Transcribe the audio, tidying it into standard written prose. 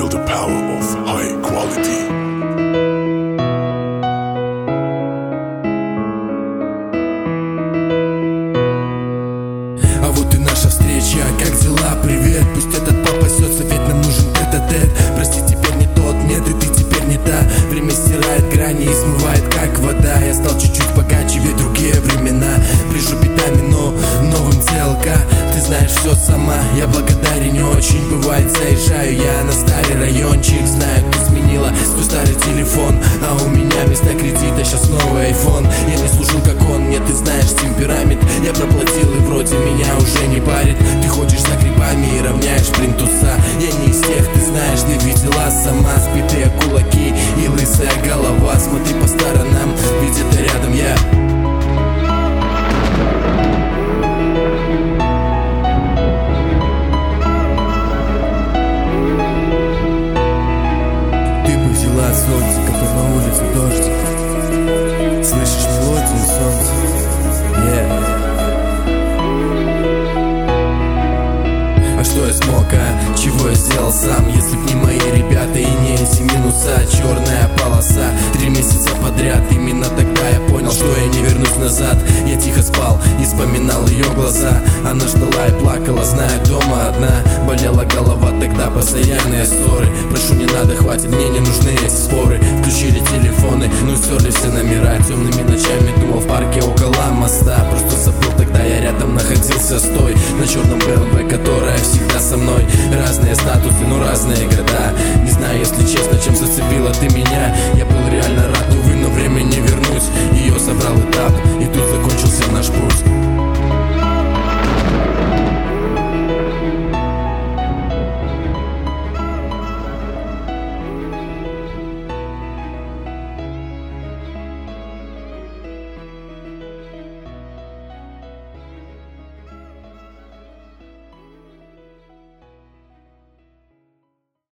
Feel the power of high quality. А вот и наша встреча, как дела, привет. Пусть этот попасется, ведь нам нужен тет-а-тет. Прости, теперь не тот, нет, и ты теперь не та. Время стирает грани и смывает, как вода. Я стал чуть-чуть богаче, ведь другие времена. Ближе битами, но новым целка. Ты знаешь все сама, я благодарен не очень. Бывает, заезжаю я на старый райончик. Знаю, ты сменила свой старый телефон, а у меня вместо кредита сейчас новый айфон. Я не служил как он, нет, ты знаешь темперамент. Я проплатил и вроде меня уже не парит. Ты ходишь за грибами и равняешь плинтуса. Я не из тех, ты знаешь, ты видела сама. Сбитые кулаки и лысая голова. Смотри по сторонам, ведь это рядом я. Ты бы взяла солнце, когда на улице дождь. Слышишь мелодию солнца? А что я смог, а? Чего я сделал сам? Если б не мои ребята и не эти минуса. Черная полоса, 3 месяца подряд. Именно тогда я понял, что я не вернусь назад. Я тихо спал и вспоминал ее глаза. Она ждала и плакала, зная, дома одна. Болела голова тогда, постоянные ссоры. Прошу, не надо, хватит, мне не нужны эти споры. Включили телефоны, ну стерли все номера. Темными ночами думал в парке около моста. Просто забыл, тогда я рядом находился, стой. На черном BMW, которая всегда со мной. Разные статусы, но разные года. Не знаю, если честно, чем зацепила ты меня.